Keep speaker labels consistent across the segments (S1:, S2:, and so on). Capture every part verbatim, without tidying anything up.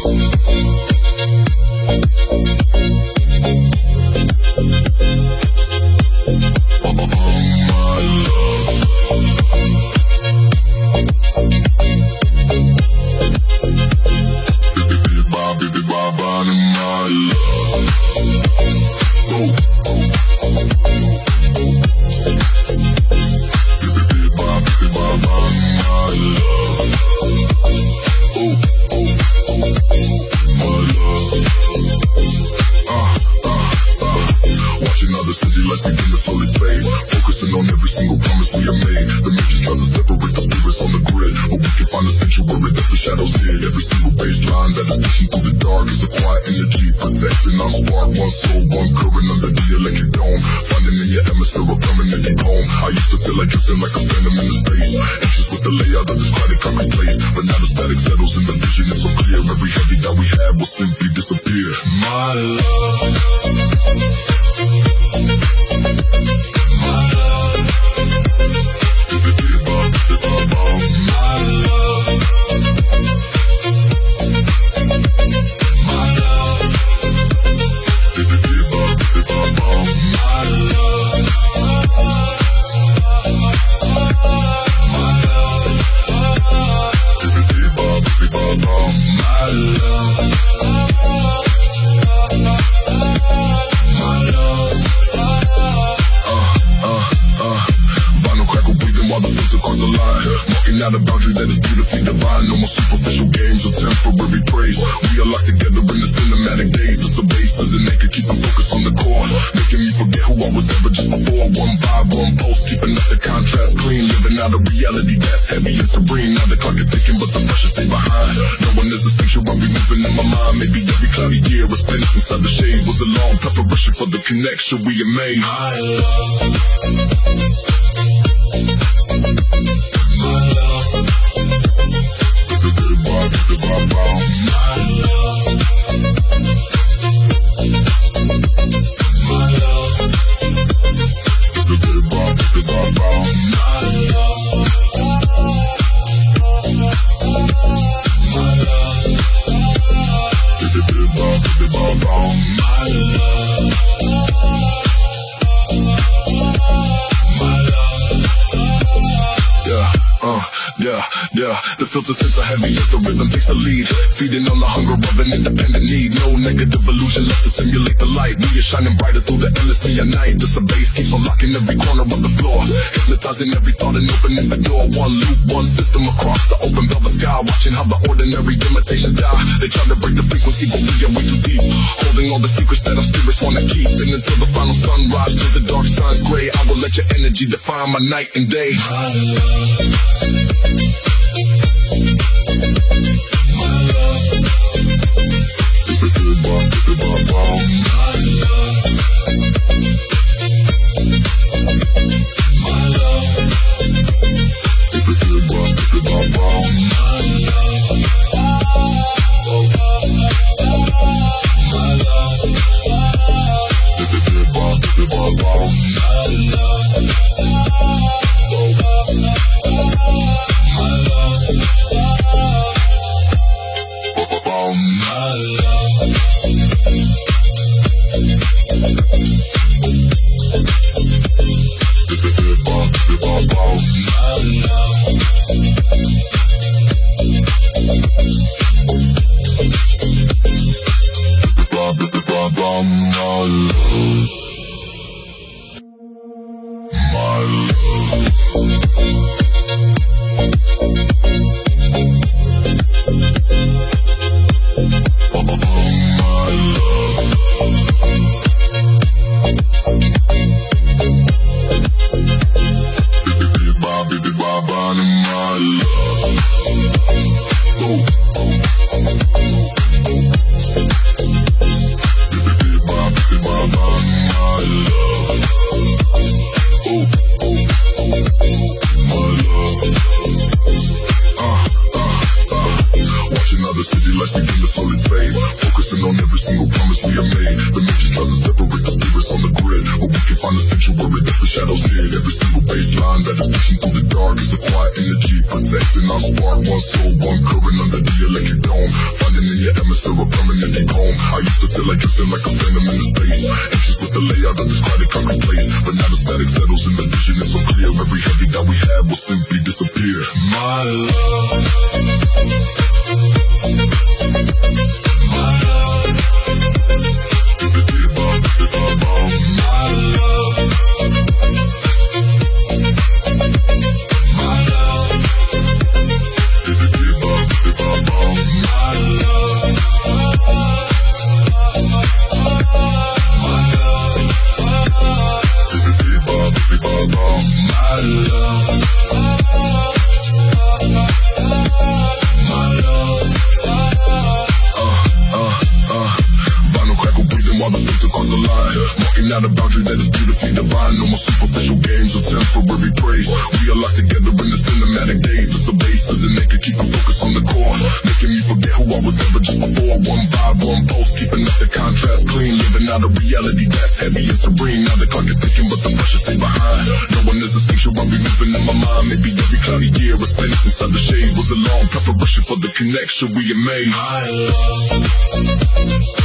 S1: Connection we have made. My love. Filter sense of heavy as the rhythm takes the lead. Feeding on the hunger of an independent need. No negative illusion left to simulate the light. We are shining brighter through the endless day and night. This bass keeps unlocking every corner of the floor, hypnotizing every thought and opening the door. One loop, one system across the open velvet sky. Watching how the ordinary imitations die. They try to break the frequency, but we are way too deep. Holding all the secrets that our spirits wanna keep. And until the final sunrise, till the dark side's gray, I will let your energy define my night and day. My love. Every single baseline that is pushing through the dark is a quiet energy protecting ignition, I spark one soul, one current under the electric dome. Finding in your atmosphere a permanent deep home. I used to feel like drifting like a phantom in the space, anxious with the layout of this crowded concrete place. But now the static settles and the vision is so clear. Every heavy that we had will simply disappear. My love, my love, my love. Not a boundary that is beautifully divine. No more superficial games or temporary praise. We are locked together in the cinematic days. The subbase and they can keep a focus on the core, making me forget who I was ever just before. One vibe, one pulse, keeping up the contrast clean. Living out a reality that's heavy and serene. Now the clock is ticking, but the pressure stay behind. No one is essential, I'll be moving in my mind. Maybe every cloudy year I spent inside the shade was a long preparation for the connection we had made. My love.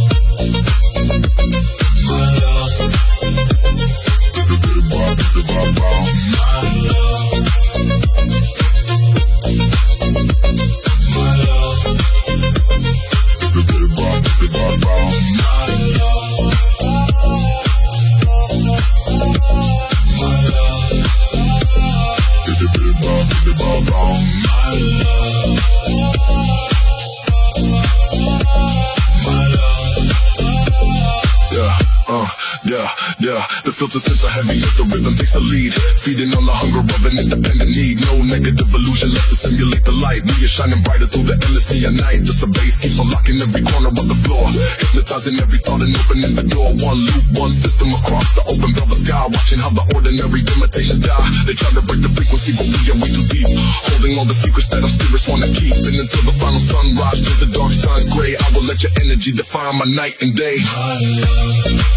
S1: The filter sensor heavy as the rhythm takes the lead, feeding on the hunger of an independent need. No negative illusion left to simulate the light. We are shining brighter through the endless neon night. The subbase keeps unlocking every corner of the floor, hypnotizing every thought and opening the door. One loop, one system across the open velvet sky, watching how the ordinary imitations die. They try to break the frequency, but we are way too deep, holding all the secrets that our spirits want to keep. And until the final sunrise, till the dark shines gray, I will let your energy define my night and day. My love.